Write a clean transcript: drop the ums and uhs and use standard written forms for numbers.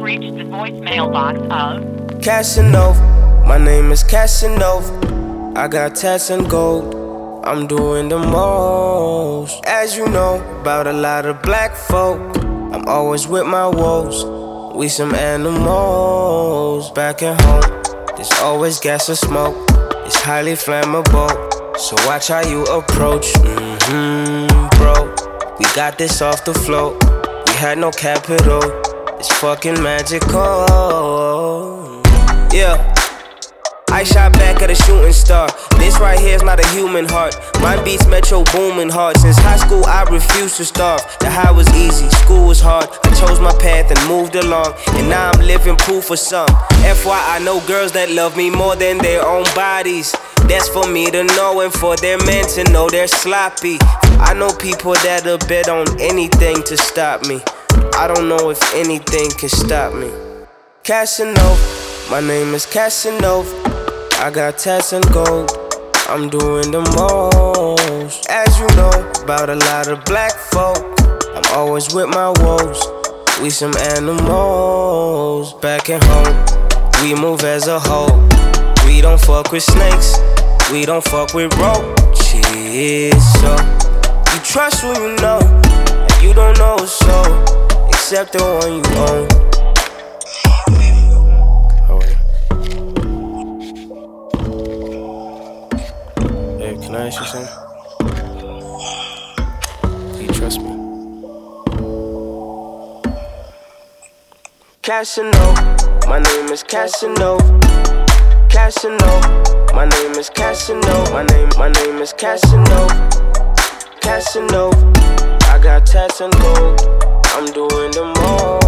reached the voicemail box of Casanova. My name is Casanova. I got tats and gold. I'm doing the most. As you know, about a lot of black folk. I'm always with my woes. We some animals. Back at home, there's always gas or smoke. It's highly flammable, so watch how you approach. Bro, we got this off the float. We had no capital. It's fucking magical. Yeah. I shot back at a shooting star. This right here is not a human heart. My beats Metro booming hard. Since high school I refused to starve. The high was easy, school was hard. I chose my path and moved along, and now I'm living proof for some. FY, I know girls that love me more than their own bodies. That's for me to know and for their men to know they're sloppy. I know people that'll bet on anything to stop me. I don't know if anything can stop me. Casanova, my name is Casanova. I got tats and gold, I'm doing the most. As you know, about a lot of black folk. I'm always with my woes. We some animals. Back at home, we move as a whole. We don't fuck with snakes, we don't fuck with roaches. So, you trust who you know, and you don't know a soul, except the one you own. Can I ask you something? Do you trust me? Casanova, my name is Casanova. Casanova, my name is Casanova. My name is Casanova. Casanova, I got tats and gold. I'm doing the most.